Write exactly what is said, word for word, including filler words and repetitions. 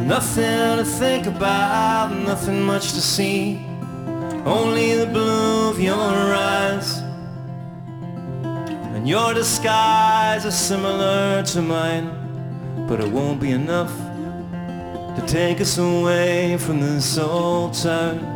Nothing to think about, nothing much to see, only the blue of your eyes. And your disguise is similar to mine, but it won't be enough to take us away from this old town.